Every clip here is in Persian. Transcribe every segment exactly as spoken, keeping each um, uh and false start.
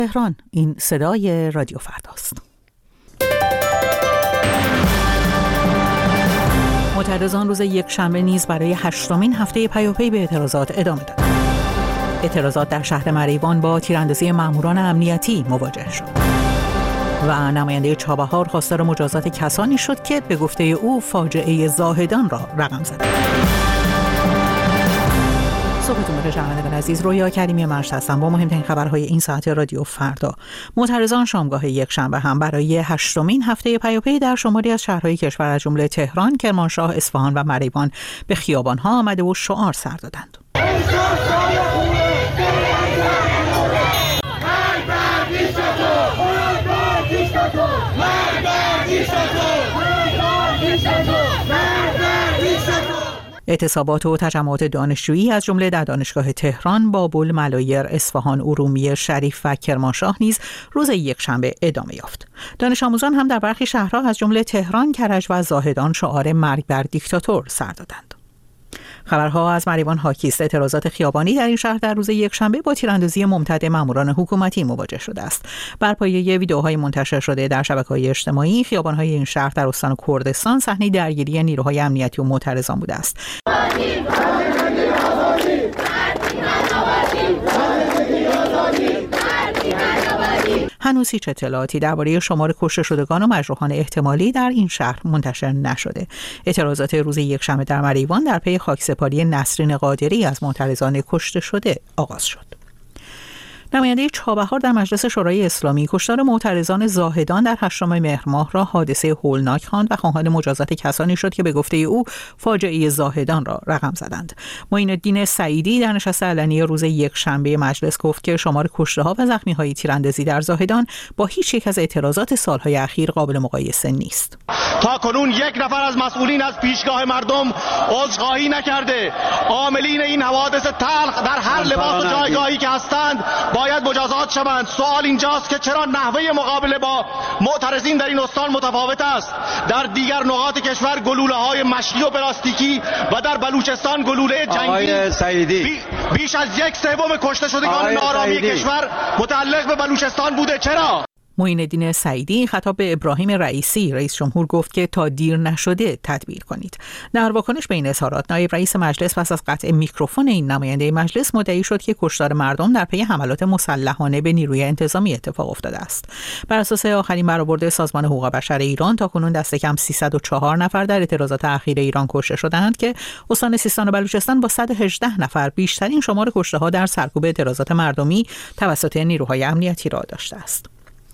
تهران، این صدای رادیو فرداست. معترضان روز یکشنبه نیز برای هشتمین هفته پیاپی به اعتراضات ادامه دادند. اعتراضات در شهر مریوان با تیراندازی ماموران امنیتی مواجه شد و نماینده چابهار خواستار مجازات کسانی شد که به گفته او فاجعه زاهدان را رقم زدند. صبحتون بخیر شنوندگان عزیز، رویا کریمی مرشد هستم با مهمترین خبرهای این ساعت رادیو فردا. معترضان شامگاه یکشنبه هم برای هشتمین هفته پیاپی در شماری از شهرهای کشور از جمله تهران، کرمانشاه، اصفهان و مریوان به خیابان‌ها آمده و شعار سر دادند. اعتصابات و تجمعات دانشجویی از جمله در دانشگاه تهران، بابل، ملایر، اصفهان، ارومیه، شریف و کرمانشاه نیز روز یکشنبه ادامه یافت. دانش آموزان هم در برخی شهرها از جمله تهران، کرج و زاهدان شعار مرگ بر دیکتاتور سر دادند. خبرها از مریوان حاکی است. اعتراضات خیابانی در این شهر در روز یکشنبه با تیراندازی ممتد ماموران حکومتی مواجه شده است. بر پایه ویدئوهای منتشر شده در شبکه‌های اجتماعی، خیابان‌های این شهر در استان کردستان صحنه درگیری نیروهای امنیتی و معترضان بوده است. هنوز هیچ اطلاعاتی درباره شمار کشته شدگان و مجروحان احتمالی در این شهر منتشر نشده. اعتراضات روز یکشنبه در مریوان در پی خاکسپاری نسرین قادری از معترضان کشته شده آغاز شد. نماینده چابهار در مجلس شورای اسلامی کشتار معترضان زاهدان در هشتم مهر ماه را حادثه هولناک خواند و خواهان مجازات کسانی شد که به گفته او فاجعه زاهدان را رقم زدند. معین الدین سعیدی در نشست علنی روز یکشنبه مجلس گفت که شمار کشته‌ها و زخمی‌های تیراندازی در زاهدان با هیچ یک از اعتراضات سالهای اخیر قابل مقایسه نیست. تا کنون یک نفر از مسئولین از پیشگاه مردم عذرخواهی نکرده. عاملین این حوادث تلخ در هر لباس و جایگاهی که هستند باید مجازات شوند. سوال اینجاست که چرا نحوه مقابله با معترضین در این استان متفاوت است؟ در دیگر نقاط کشور گلوله‌های مشکی و پلاستیکی و در بلوچستان گلوله جنگی بی بیش از یک سوم کشته شدگان نارامی کشور متعلق به بلوچستان بوده. چرا؟ معین الدین سعیدی خطاب به ابراهیم رئیسی رئیس جمهور گفت که تا دیر نشده تدبیر کنید. در واکنش به این اظهارات، نایب رئیس مجلس پس از قطع میکروفون این نماینده مجلس مدعی شد که کشتار مردم در پی حملات مسلحانه به نیروی انتظامی اتفاق افتاده است. بر اساس آخرین برآورد سازمان حقوق بشر ایران، تاکنون دست کم سیصد و چهار نفر در اعتراضات اخیر ایران کشته شدند که استان سیستان و بلوچستان با صد و هجده نفر بیشترین شمار کشته‌ها در سرکوب اعتراضات مردمی توسط نیروهای امنیتی را داشته است.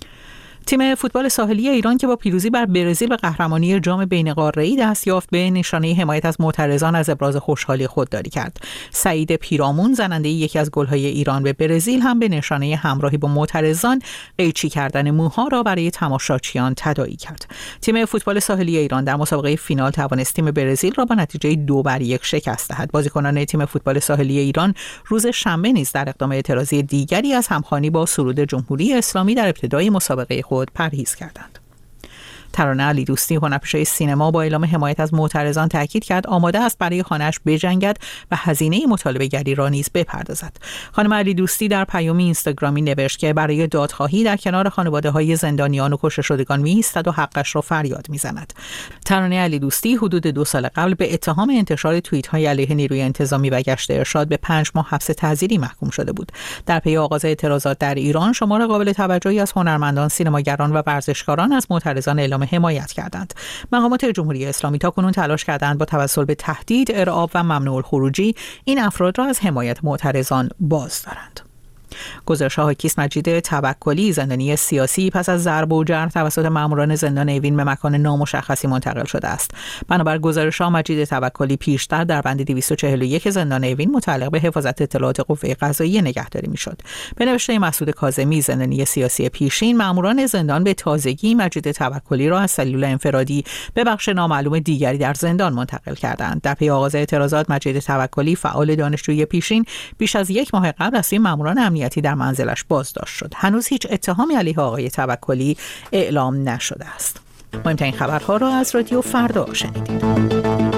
تیم فوتبال ساحلی ایران که با پیروزی بر برزیل به قهرمانی جام بین‌قاره‌ای دست یافت، به نشانه حمایت از معترضان از ابراز خوشحالی خودداری کرد. سعید پیرامون، زننده یکی از گل‌های ایران به برزیل، هم به نشانه همراهی با معترضان قیچی کردن موها را برای تماشاچیان تداعی کرد. تیم فوتبال ساحلی ایران در مسابقه فینال توانست تیم برزیل را با نتیجه دو بر یک شکست دهد. بازیکنان تیم فوتبال ساحلی ایران روز شنبه نیز در اقدام اعتراضی دیگری از همخوانی با سرود جمهوری اسلامی در ابتدای مسابقه خود پرهیز کردند. ترانه علی دوستی، هنرپیشه سینما، با اعلام حمایت از معترضان تاکید کرد آماده است برای خانه‌اش بجنگد و هزینه مطالبه‌گری را نیز بپردازد. خانم علی دوستی در پیامی اینستاگرامی نوشت که برای دادخواهی در کنار خانواده‌های زندانیان و کشته شدگان می‌ایستد و حقش را فریاد می‌زند. ترانه علی دوستی حدود دو سال قبل به اتهام انتشار توییت‌های علیه نیروی انتظامی و گشت ارشاد به پنج ماه حبس تعزیری محکوم شده بود. در پی آغاز اعتراضات در ایران، شمار قابل توجهی از هنرمندان، سینماگران و ورزشکاران از معترضان اعلام حمایت کردند. مقامات جمهوری اسلامی تاکنون تلاش کردند با توسل به تهدید، ارعاب و ممنوع الخروجی این افراد را از حمایت معترضان باز دارند. گزارش‌های کیس مجید توکلی، زندانی سیاسی، پس از ضرب و جرح توسط ماموران زندان اوین به مکان نامشخصی منتقل شده است. بنابر گزارش‌ها، مجید توکلی پیشتر در بند دویست و چهل و یک زندان اوین متعلق به حفاظت اطلاعات قوه قضاییه نگهداری می‌شد. به نوشته مسعود کاظمی، زندانی سیاسی پیشین، ماموران زندان به تازگی مجید توکلی را از سلول انفرادی به بخش نامعلوم دیگری در زندان منتقل کردند. در پی آغاز اعتراضات، مجید توکلی، فعال دانشجوی پیشین، بیش از یک ماه قبل از سوی ماموران امنیتی در منزلش بازداشت شد. هنوز هیچ اتهامی علیه آقای توکلی اعلام نشده است. مهمترین خبرها را از رادیو فردا شنیدید.